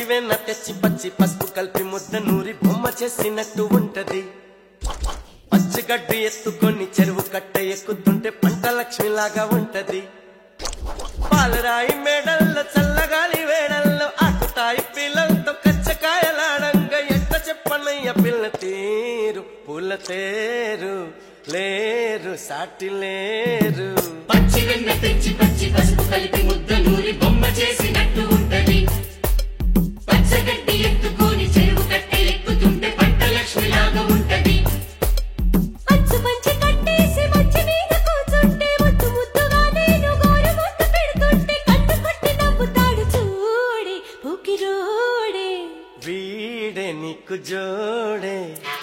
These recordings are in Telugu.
వెన్న తెచ్చి పచ్చి పసుపు కలిపి ముద్ద నూరి బొమ్మ చేసినట్టు ఉంటది. పచ్చిగడ్డి ఎత్తుకొని చెరువు కట్ట ఎక్కుతుంటే పంట లక్ష్మిలాగా ఉంటది. పాలరాయి మేడల్లో చల్లగాలి వేడల్లో ఆకుతాయి పిల్లలతో కచ్చకాయలాడంగా ఎట్ట చెప్పనయ్య పిల్ల తీరు పూల తేరు లేరు సాటి లేరు. పచ్చి వెన్న తెచ్చి పచ్చి పసుపు కలిపి ముద్ద నూరి బొమ్మ చేసినట్టు ఉంటది. పచ్చగడ్డి ఎత్తుకొని చెరువు కట్ట ఎక్కుతుంటే పంట లక్ష్మిలాగా ఉంటది. అచ్చు మంచి కట్టేసి మంచి మీద కూర్చుంటే ముద్దు ముద్దుగా నేను గోరు ముద్దు పెడుతుంటే కన్ను కొట్టి నవ్వుతాడు చూడే పూకిరోడే. వీడే నీకు జోడే.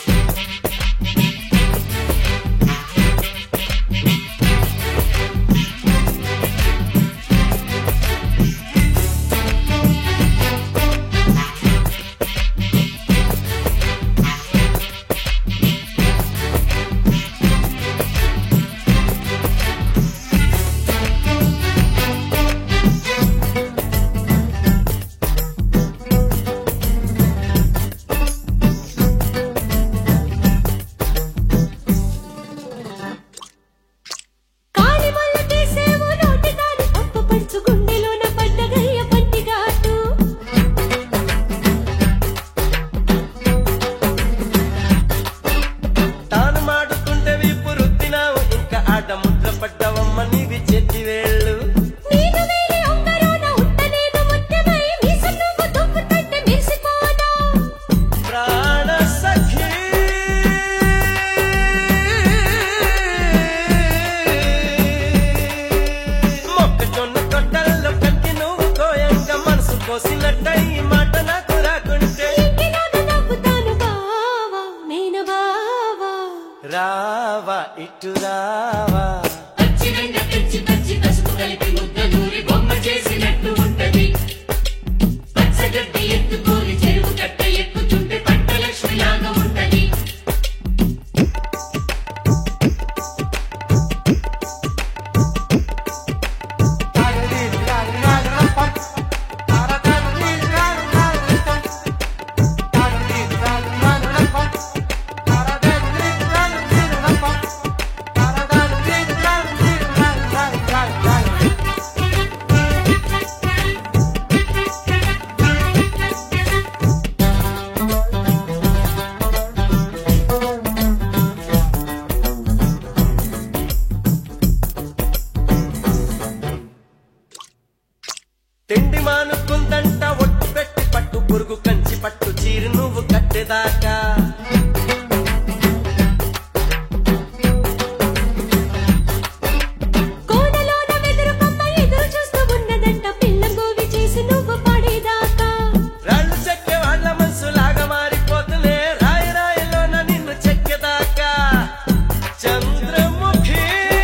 ముద్ర పడ్డవమ్మ నీవి చేతి వేళ్ళు. ప్రాణ సఖీ మొక్కజొన్న తొట్టల్లో కట్టి నువ్వు కోయంగా మనసు కోసినట్ట ఈ మాట నాకు రాకుంటే రావా ఇటు రావా. పచ్చి వెన్న తెచ్చి పచ్చి పసుపు కలిపి ముద్ద నూరి బొమ్మ చేసినట్టు ఉంటది. పచ్చగడ్డి ఎత్తుకొని చెరువు కట్ట ఎక్కుతుంటే పంట లక్ష్మిలాగా ఉంటది. తిండి మానుకుందంట ఒట్టు పెట్టి పట్టు పురుగు కంచి పట్టు చీరు నువ్వు కట్టేదాకా. రాళ్ళు చెక్కే వాళ్ళ మనసులాగా మారిపోతులే రాయి రాయిలోన నిన్ను చెక్కేదాకా. చంద్రముఖి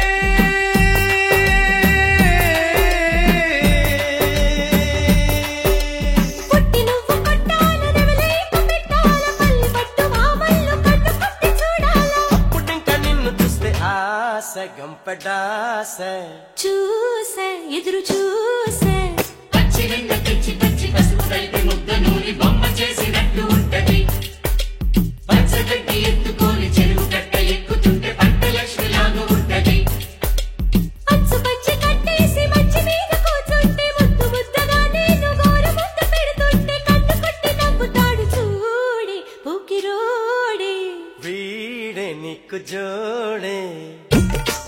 గంపడాస చూసే ఎదురు చూసే. పచ్చి వెన్న తెచ్చి పచ్చి పసుపు కలిపి ముద్ద నూరి బొమ్మ చేసినట్టు ఉంటది. పచ్చగడ్డి ఎత్తుకొని చెరువు కట్ట ఎక్కుతుంటే పంట లక్ష్మిలాగా ఉంటది. అచ్చు మంచి కట్టేసి మంచి మీద కూర్చుంటే ముద్దు ముద్దగా నేను గోరు ముద్దు పెడుతుంటే కన్ను కొట్టి నవ్వుతాడు చూడే పూకిరోడే. వీడే నీకు జోడే.